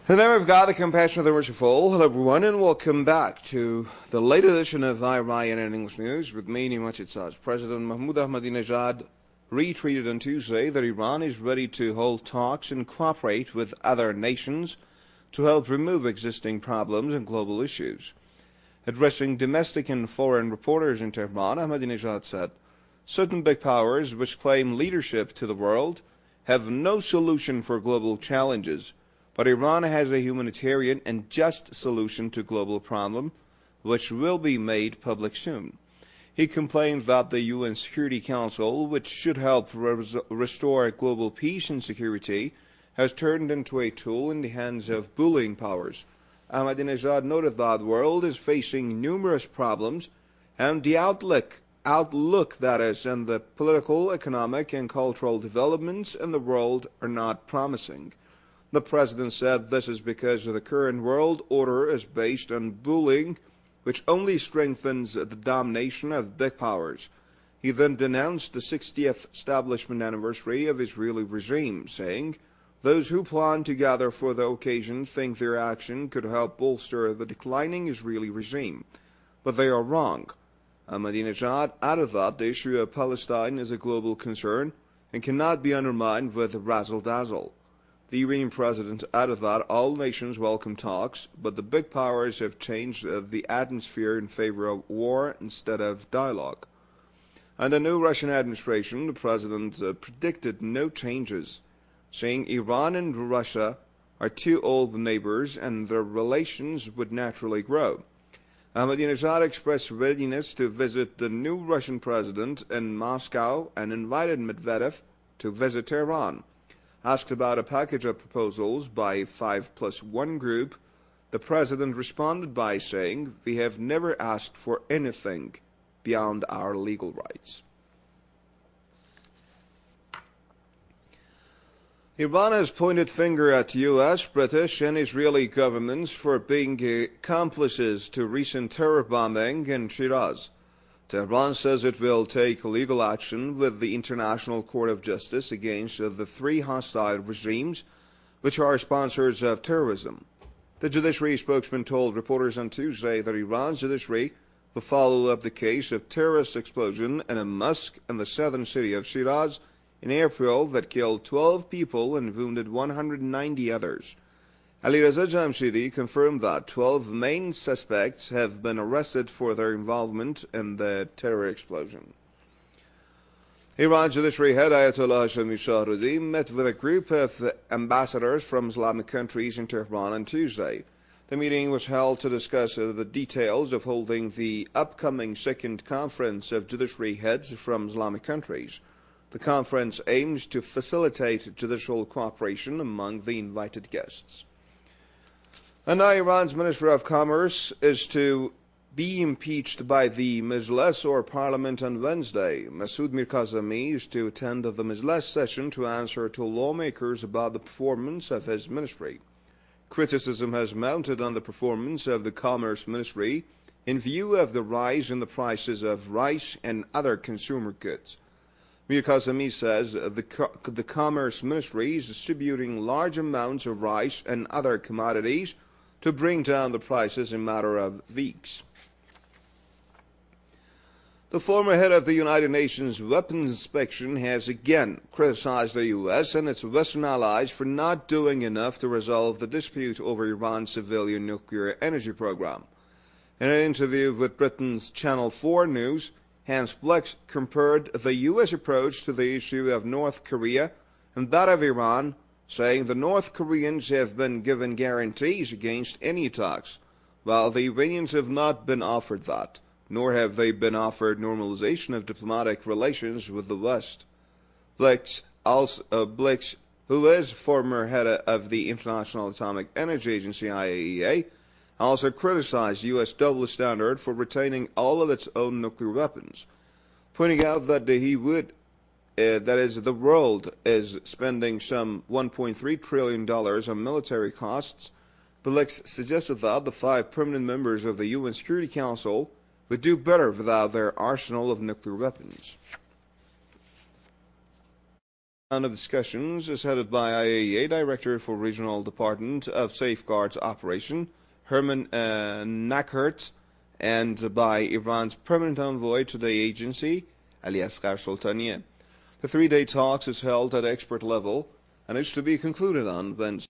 In the name of God, the compassion of the merciful, hello everyone, and welcome back to the late edition of IRIN and English News with me, Nimachit Saj. President Mahmoud Ahmadinejad retweeted on Tuesday that Iran is ready to hold talks and cooperate with other nations to help remove existing problems and global issues. Addressing domestic and foreign reporters in Tehran, Ahmadinejad said, "Certain big powers which claim leadership to the world have no solution for global challenges. But Iran has a humanitarian and just solution to global problem, which will be made public soon." He complained that the UN Security Council, which should help restore global peace and security, has turned into a tool in the hands of bullying powers. Ahmadinejad noted that the world is facing numerous problems, and the outlook that is, and the political, economic, and cultural developments in the world are not promising. The president said this is because the current world order is based on bullying, which only strengthens the domination of big powers. He then denounced the 60th establishment anniversary of Israeli regime, saying, "Those who plan to gather for the occasion think their action could help bolster the declining Israeli regime, but they are wrong." Ahmadinejad added that the issue of Palestine is a global concern and cannot be undermined with razzle-dazzle. The Iranian president added that all nations welcome talks, but the big powers have changed the atmosphere in favor of war instead of dialogue. And the new Russian administration, the president predicted no changes, saying Iran and Russia are two old neighbors and their relations would naturally grow. Ahmadinejad expressed readiness to visit the new Russian president in Moscow and invited Medvedev to visit Tehran. Asked about a package of proposals by 5+1 group, the president responded by saying, "We have never asked for anything beyond our legal rights." Iran has pointed finger at U.S., British, and Israeli governments for being accomplices to recent terror bombing in Shiraz. Tehran says it will take legal action with the International Court of Justice against the three hostile regimes which are sponsors of terrorism. The judiciary spokesman told reporters on Tuesday that Iran's judiciary will follow up the case of terrorist explosion in a mosque in the southern city of Shiraz in April that killed 12 people and wounded 190 others. Ali Reza Jamshidi confirmed that 12 main suspects have been arrested for their involvement in the terror explosion. Iran's judiciary head Ayatollah Hashemi Shahroudi met with a group of ambassadors from Islamic countries in Tehran on Tuesday. The meeting was held to discuss the details of holding the upcoming second conference of judiciary heads from Islamic countries. The conference aims to facilitate judicial cooperation among the invited guests. And now Iran's Minister of Commerce is to be impeached by the Majlis or Parliament on Wednesday. Masoud Mirkazemi is to attend the Majlis session to answer to lawmakers about the performance of his ministry. Criticism has mounted on the performance of the Commerce Ministry in view of the rise in the prices of rice and other consumer goods. Mirkazemi says the Commerce Ministry is distributing large amounts of rice and other commodities to bring down the prices in a matter of weeks. The former head of the United Nations Weapons Inspection has again criticized the U.S. and its Western allies for not doing enough to resolve the dispute over Iran's civilian nuclear energy program. In an interview with Britain's Channel 4 News, Hans Blix compared the U.S. approach to the issue of North Korea and that of Iran, saying the North Koreans have been given guarantees against any attacks, while the Iranians have not been offered that, nor have they been offered normalization of diplomatic relations with the West. Blix, who is former head of the International Atomic Energy Agency IAEA, also criticized U.S. double standard for retaining all of its own nuclear weapons, pointing out that the world is spending some $1.3 trillion on military costs. Blix suggested that the 5 permanent members of the UN Security Council would do better without their arsenal of nuclear weapons. round of discussions is headed by IAEA Director for Regional Department of Safeguards Operation, Herman Nakhert, and by Iran's Permanent Envoy to the agency, Ali Asghar Soltanieh. The three-day talks is held at expert level and is to be concluded on Wednesday.